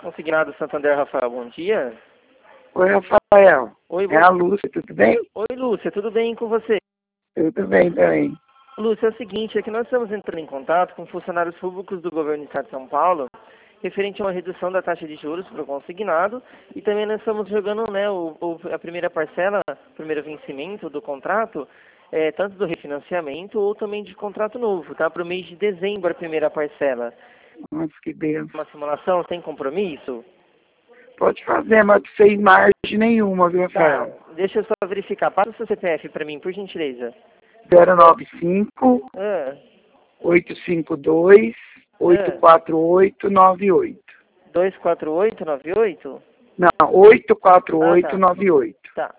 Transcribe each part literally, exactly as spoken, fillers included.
Consignado Santander, Rafael, bom dia. Oi, Rafael. Oi, é a Lúcia, tudo bem? Oi, Lúcia, tudo bem com você? Tudo bem também. Lúcia, é o seguinte, é que nós estamos entrando em contato com funcionários públicos do governo do estado de São Paulo, referente a uma redução da taxa de juros para o consignado, e também nós estamos jogando, né, o, o, a primeira parcela, o primeiro vencimento do contrato, é, tanto do refinanciamento ou também de contrato novo, tá? Para o mês de dezembro, a primeira parcela. Nossa, que benção. Uma simulação sem compromisso? Pode fazer, mas sem margem nenhuma, viu, Rafael? Tá, deixa eu só verificar. Passa o seu C P F para mim, por gentileza. zero nove cinco, Ah, oito cinco dois, oito quatro oito nove oito. dois quatro oito nove oito? Não, oito quatro oito Ah, tá. nove oito. Tá.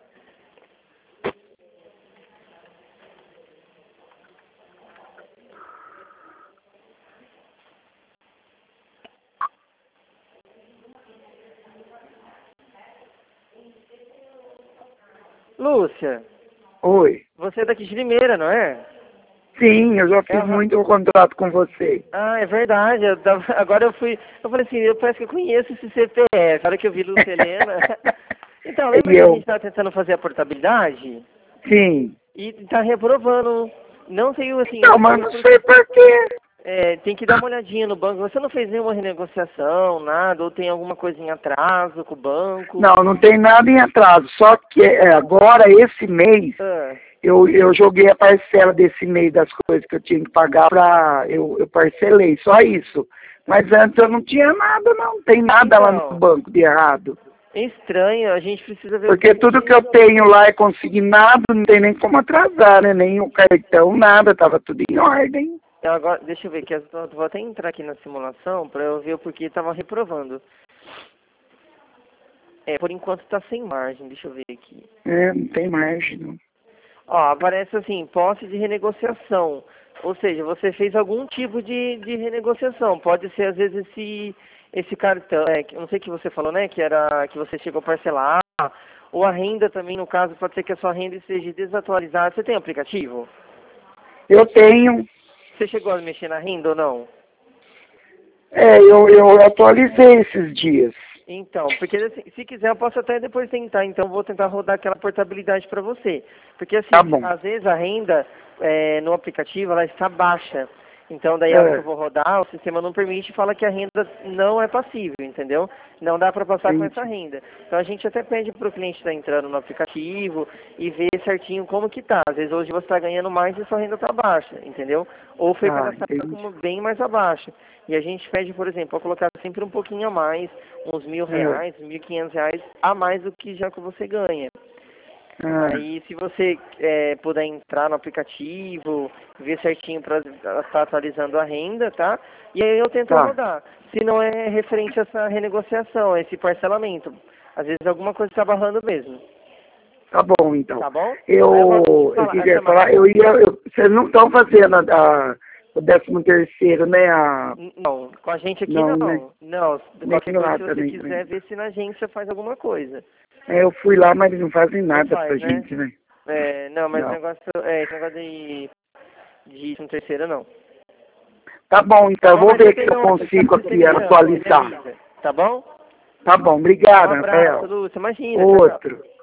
Lúcia, Oi. você é daqui de Limeira, não é? Sim, eu já fiz É, muito contrato com você. Ah, é verdade. Eu tava, agora eu fui. Eu falei assim, eu parece que eu conheço esse C P F. Na hora que eu vi Lúcia Helena. Então, lembra E que a eu? gente estava tentando fazer a portabilidade? Sim. E tá reprovando. Não sei assim. Não, mas não sei por quê. É, tem que dar uma olhadinha no banco. Você não fez nenhuma renegociação, nada? Ou tem alguma coisa em atraso com o banco? Não, não tem nada em atraso. Só que é, agora, esse mês, Ah, eu, eu joguei a parcela desse mês das coisas que eu tinha que pagar pra... Eu, eu parcelei, só isso. Mas antes eu não tinha nada, não. Tem nada lá Então. no banco de errado. é estranho, a gente precisa ver... Porque tudo que eu tenho lá é consignado, não tem nem como atrasar, né? Nem o cartão, nada. Tava tudo em ordem. Então, agora, deixa eu ver, que eu vou até entrar aqui na simulação para eu ver o porquê estava reprovando. É, por enquanto está sem margem, deixa eu ver aqui. É, não tem margem, não. Ó, aparece assim, posse de renegociação. Ou seja, você fez algum tipo de, de renegociação. Pode ser, às vezes, esse, esse cartão, é, que- eu não sei o que você falou, né, que era que você chegou a parcelar. Ou a renda também, no caso, pode ser que a sua renda esteja desatualizada. Você tem aplicativo? Eu tenho... Você chegou a mexer na renda ou não? É, eu, eu atualizei esses dias. Então, porque assim, se quiser eu posso até depois tentar, então vou tentar rodar aquela portabilidade para você. Porque assim, Tá bom. às vezes a renda é, no aplicativo ela está baixa. Então daí a hora É. que eu vou rodar, o sistema não permite e fala que a renda não é passível, entendeu? Não dá para passar com Entendi. essa renda. Então a gente até pede para o cliente estar entrando no aplicativo e ver certinho como que tá. Às vezes hoje você está ganhando mais e sua renda está baixa, entendeu? Ou foi Ah, cadastrada entendi. como bem mais abaixo. E a gente pede, por exemplo, para colocar sempre um pouquinho a mais, uns mil É. reais, mil e quinhentos reais a mais do que já que você ganha. Ah, Aí se você é, puder entrar no aplicativo, ver certinho para estar atualizando a renda, tá? E aí eu tento Tá. rodar. Se não é referente a essa renegociação, a esse parcelamento. Às vezes alguma coisa está barrando mesmo. Tá bom, então. Tá bom? Eu, Agora, eu fala, queria essa falar, eu ia, eu, vocês não estão fazendo a, a, o décimo terceiro, né? A, Não, com a gente aqui não, não. né? Não, Nem qualquer coisa, lá se você também. quiser ver se na agência faz alguma coisa. É, eu fui lá, mas eles não fazem Não nada faz, pra né? gente, né? É, não, mas Não. negócio, é, esse negócio de, de um terceiro não. Tá bom, então, eu Bom, vou mas ver eu se tenho eu outro, consigo você aqui me chama, você me atualizar. avisa, tá bom? Tá bom, Um obrigado, abraço, Rafael. Lúcia, imagina, tchau, tchau. Outro.